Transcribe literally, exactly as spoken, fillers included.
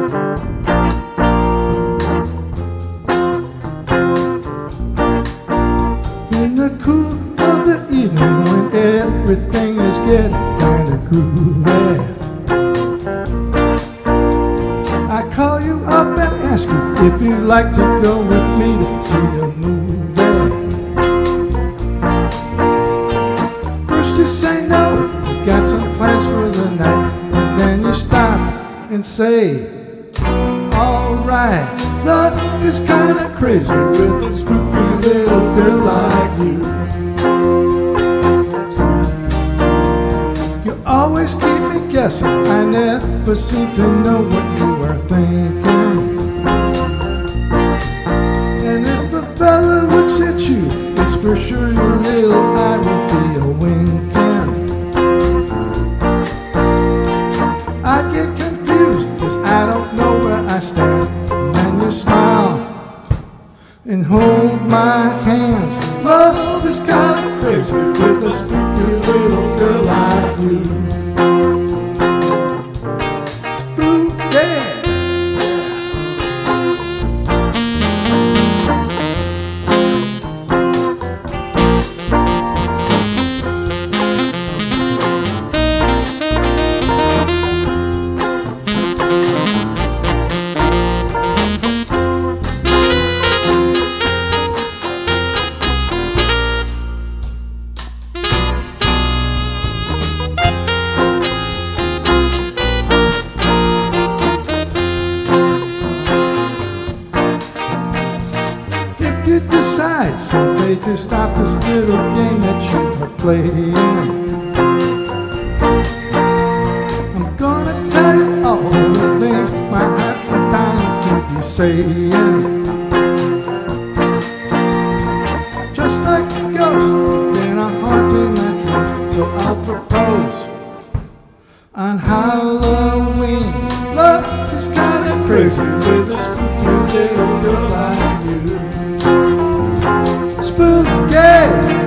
In the cool of the evening when everything is getting kind of groovy, I call you up and ask you if you'd like to go with me to see a movie. First you say no, you got some plans for the night, and then you stop and say, alright, love is kinda crazy with a spooky little girl like you. You always keep me guessing, I never seem to know what you are thinking. And if a fella looks at you, it's for sure your little eye will be a winking. I get confused, cause I don't know where I stand. And then you smile and hold my hands. Love is kinda crazy with a spooky little girl like you. Spooky. You decide someday to stop this little game that you are playing, I'm gonna tell you all the things my heart and dying to be saying. Just like a ghost in a haunting my dream, so I'll propose on Halloween. Love is kinda crazy with a spooky little girl like you. Spooky.